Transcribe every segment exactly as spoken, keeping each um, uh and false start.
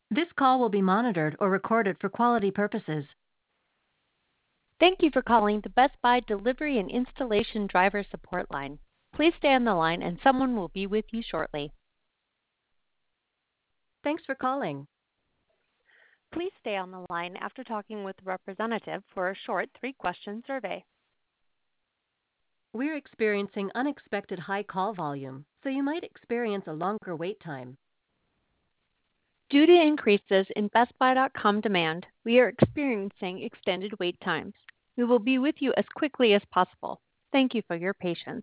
This call will be monitored or recorded for quality purposes. Thank you for calling the Best Buy Delivery and Installation Driver Support Line. Please stay on the line and someone will be with you shortly. Thanks for calling. Please stay on the line after talking with the representative for a short three-question survey. We're experiencing unexpected high call volume, so you might experience a longer wait time. Due to increases in Best Buy dot com demand, we are experiencing extended wait times. We will be with you as quickly as possible. Thank you for your patience.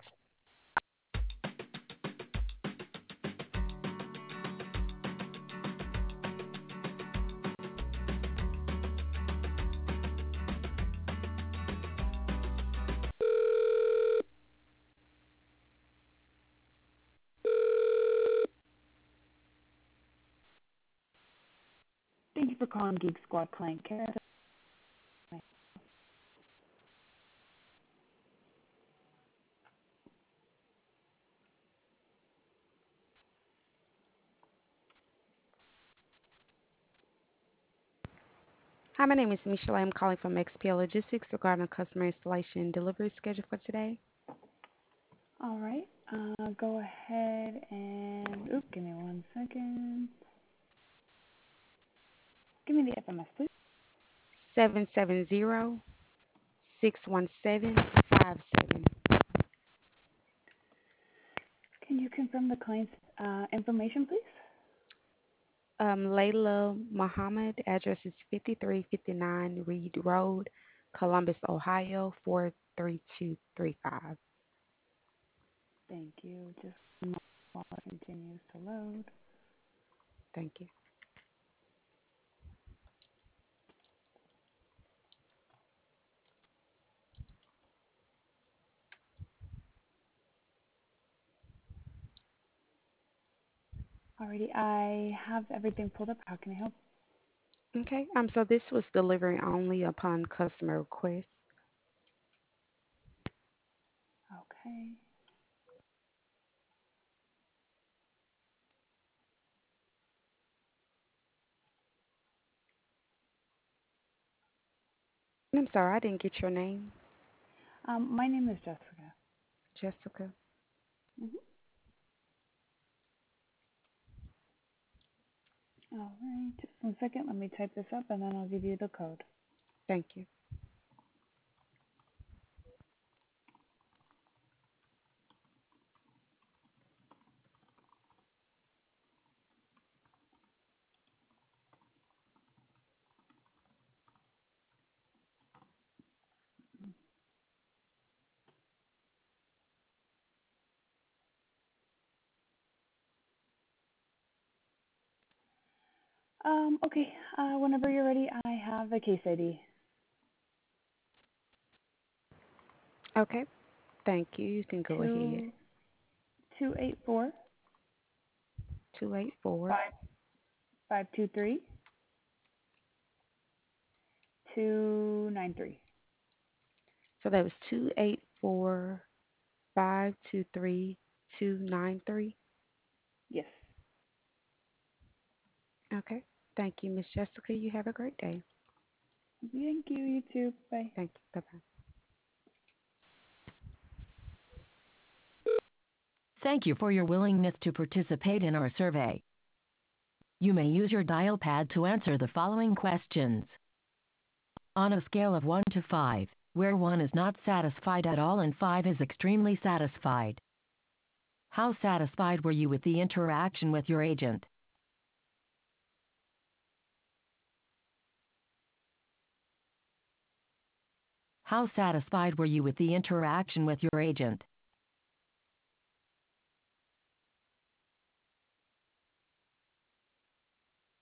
Thank you for calling Geek Squad Client Care. Hi, my name is Michelle. I'm calling from X P L Logistics regarding a customer installation and delivery schedule for today. All right. Uh, go ahead and, oop, give me one second. Give me the F M S, please. seven seven zero, six one seven, five seven. Can you confirm the client's uh, information, please? Um, Layla Muhammad, address is fifty-three fifty-nine Reed Road, Columbus, Ohio, four three two three five. Thank you. Just a moment while it continues to load. Thank you. Alrighty, I have everything pulled up. How can I help? Okay, um, so this was delivery only upon customer request. Okay. I'm sorry, I didn't get your name. Um, my name is Jessica. Jessica. Mm-hmm. All right. Just one second. Let me type this up, and then I'll give you the code. Thank you. Um, okay. Uh, whenever you're ready, I have the case I D. Okay, thank you. You can go ahead. Two two eight four two eight four. five five two three two nine three. So that was two eight four five two three two nine three. Yes. Okay. Thank you, Miss Jessica. You have a great day. Thank you. You too. Bye. Thank you. Bye bye. Thank you for your willingness to participate in our survey. You may use your dial pad to answer the following questions. On a scale of one to five, where one is not satisfied at all and five is extremely satisfied, how satisfied were you with the interaction with your agent? How satisfied were you with the interaction with your agent?